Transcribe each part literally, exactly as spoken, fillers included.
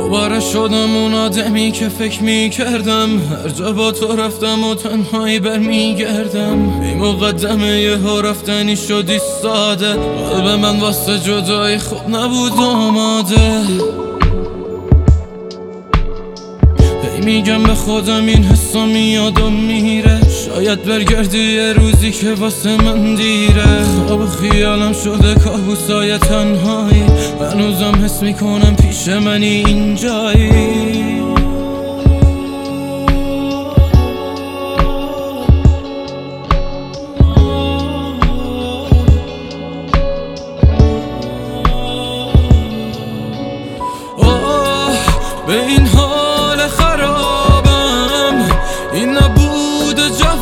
دوباره شدم اون آدمی که فکر میکردم هر جا با تو رفتم و تنهایی برمیگردم. بی مقدمه یه ها رفتنی شدی ساده، قلب من واسه جدایی خوب نبود آماده. هی میگم به خودم این حسا میاد و میره، شاید برگردی یه روزی که واسه من دیره. خواب خیالم شده کابوسای تنهایی، هنوزم حس میکنم پیش منی اینجایی. آه به این حال خرابم، این نبود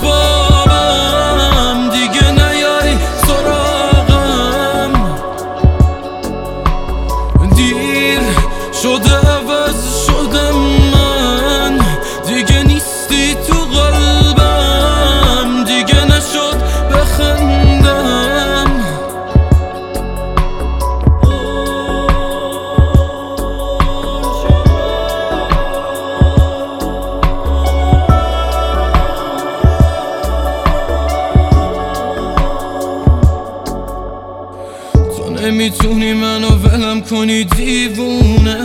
جوابم، دیگه نیای سراغم. دیر شده عوض شدم من، دیگه نیستی تو قلبم، دیگه نشد بخندم. نمیتونی منو ولم کنی دیوونه،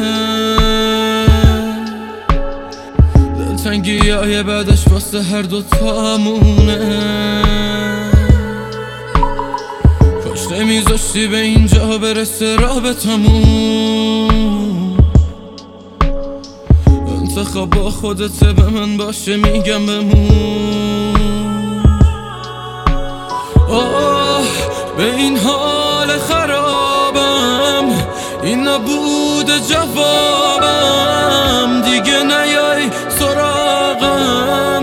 دلتنگی های بعدش واسه هر دو تامونه. کاش نمیذاشتی به اینجا برسه رابطمون. انتخاب با خودته، به من باشه میگم بمون. آه به این حال خرابم، این نبود جوابم، دیگه نیای سراغم.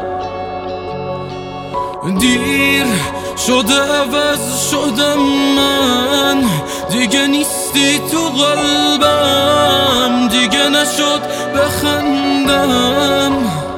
دیر شده عوض شدم من، دیگه نیستی تو قلبم، دیگه نشد بخندم.